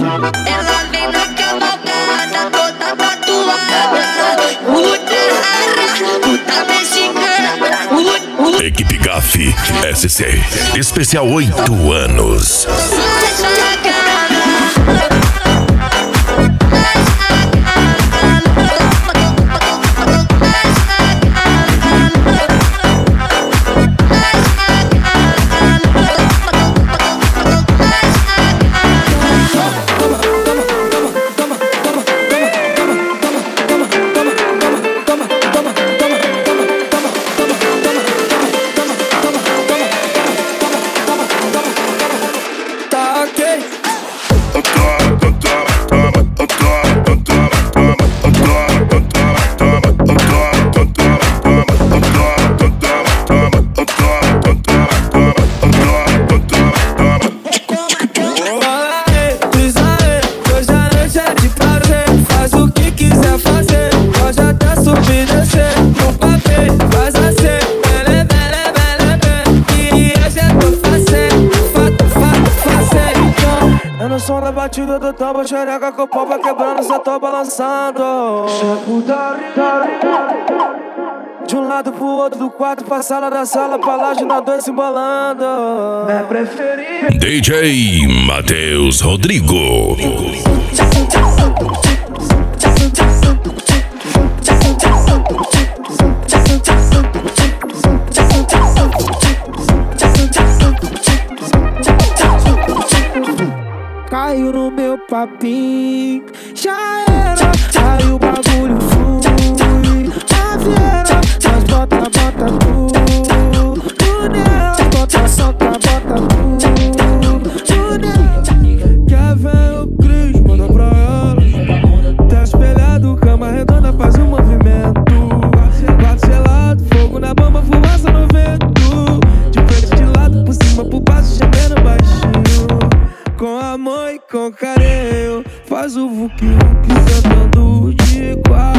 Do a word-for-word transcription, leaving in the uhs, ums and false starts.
Ela vem na cavalgada, toda tatuada. Puta rara, puta mexicana. Equipe Gaf S C Especial oito anos. Batida do tambo, xereca com o pau vai quebrando, só tô balançando. De um lado pro outro do quarto, pra sala da sala, pra laje na dois se embolando. É preferido D J Matheus Rodrigo. Caiu no meu papinho, já era, aí o bagulho flui. Já vieram, mas bota, bota tudo, tudo nela, bota, solta, bota tudo, tudo nela. Quer ver o Cris, manda pra ela. Tá espelhado, cama redonda, faz um movimento. Quarto gelado, fogo na bomba, fumaça no vento. De frente, de lado, por cima, por baixo, gemendo baixinho. Com amor e com carinho, faz o vuki vuki sentando de quatro.